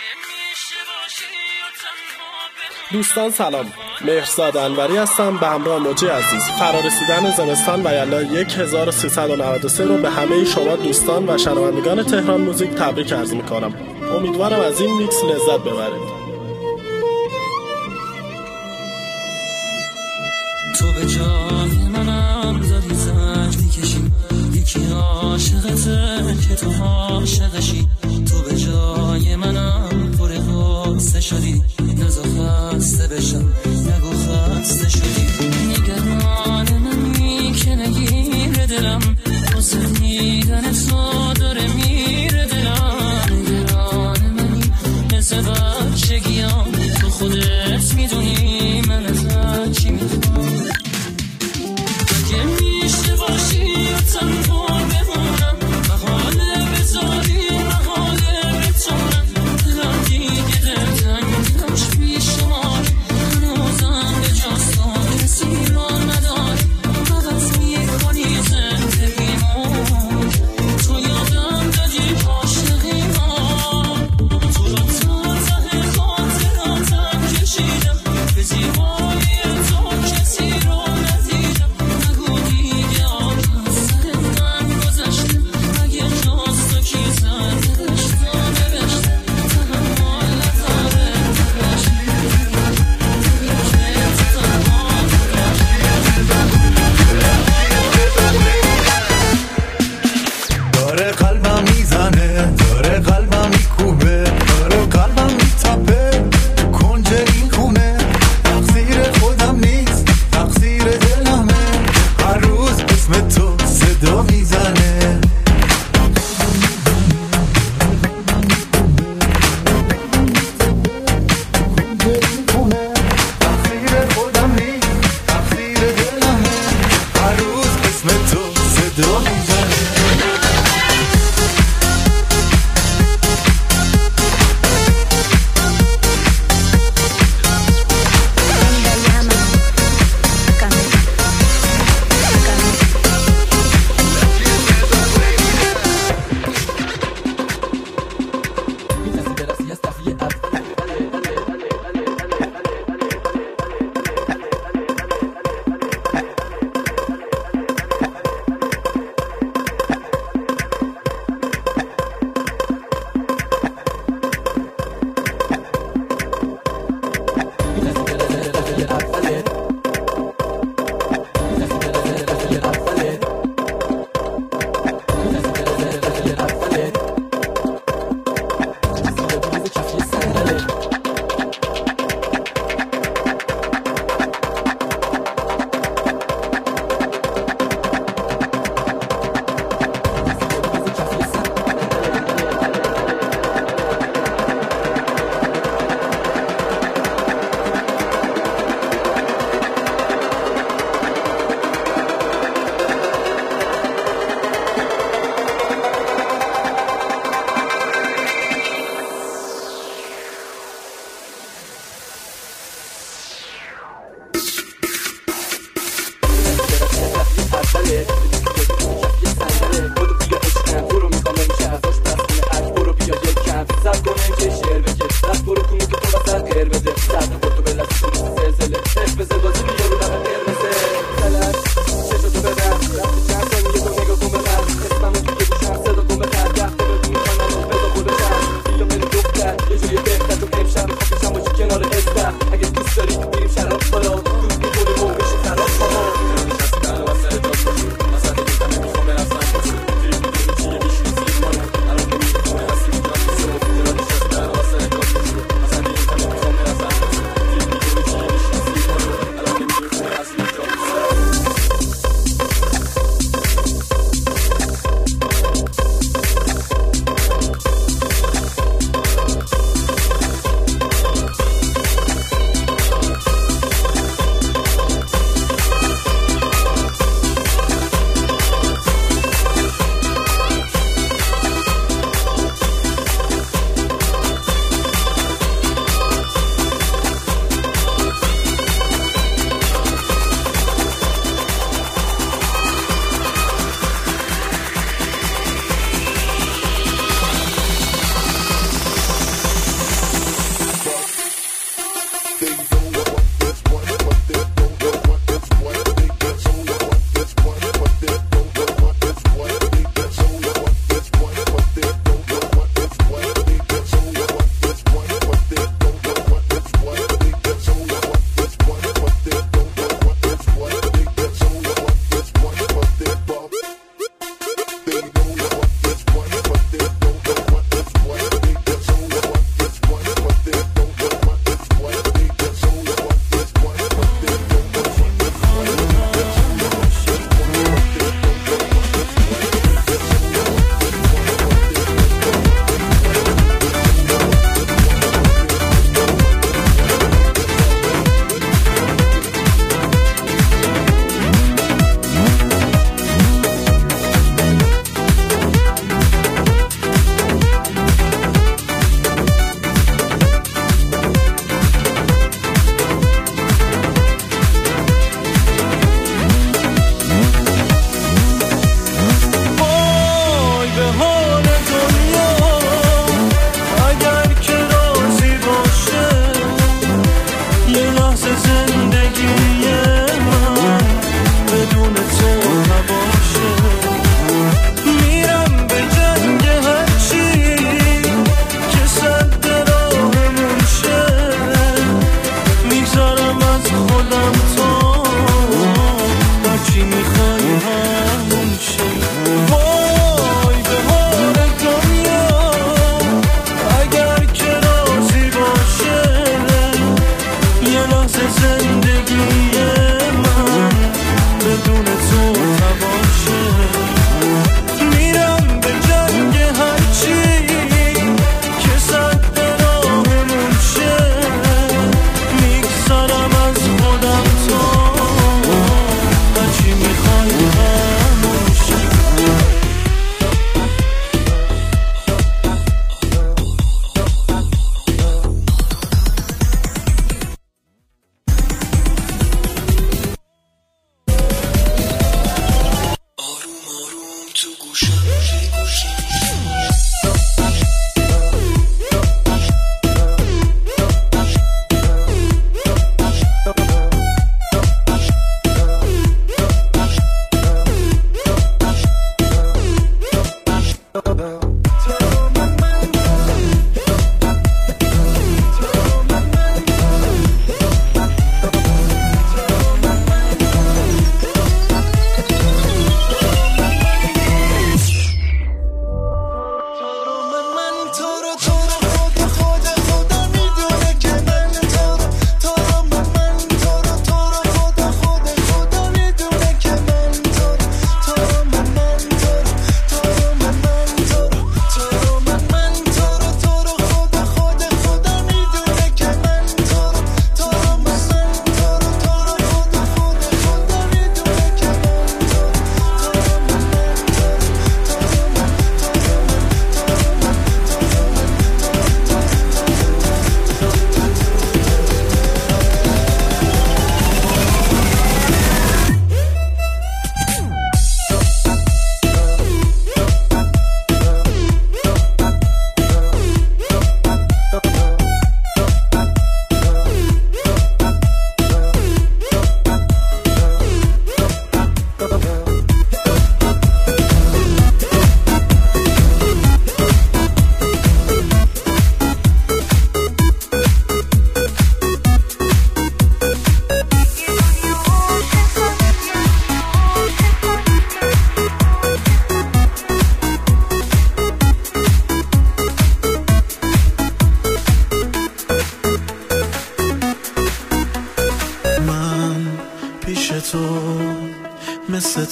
دوستان سلام، مهرزاد انوری هستم به همراه موجی عزیز. فرارسیدن زمستان و یلای 1393 رو به همه شما دوستان و شنوندگان تهران موزیک تبریک عرض میکنم. امیدوارم از این میکس لذت ببرید. تو به جای منم داری زنگ میکشی، یکی عاشقته که تو عاشقشی. تو به جای منم پر غصه شدی، نزا خسته بشم نگو خسته شدی. نگران منی که نگیره دلم، واسه دیدن تو داره میره دلم. نگران منی مثل بچگیام، تو خودت میدونی من ازت چی میخوام. اگه میشه باشی و تنها بمونم، محاله بذاری محاله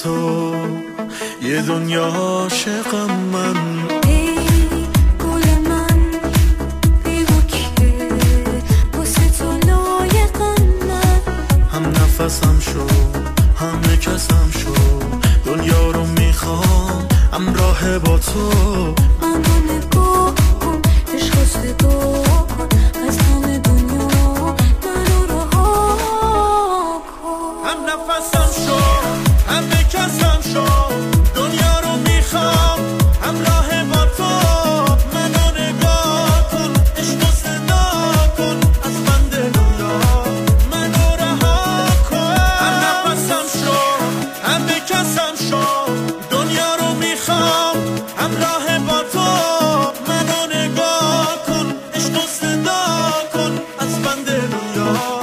تو یه دنیا عاشقم من. ای گل من بگو که واسه تو لایقم من. هم نفسم شو هم نکسم شو، دنیا رو میخوام همراه با تو. من رو نگاه کن عشق رو صدا کن، از همه دنیا منو رها کن. هم نفسم شو هم نکسم شو، دنیا رو میخوام همراه با تو. منو نگاه کن عشق رو صدا کن، از بند دنیا منو رها کن. هم نفسم شو هم نکسم شو، دنیا رو میخوام همراه با تو. منو نگاه کن عشق رو صدا کن، از بند دنیا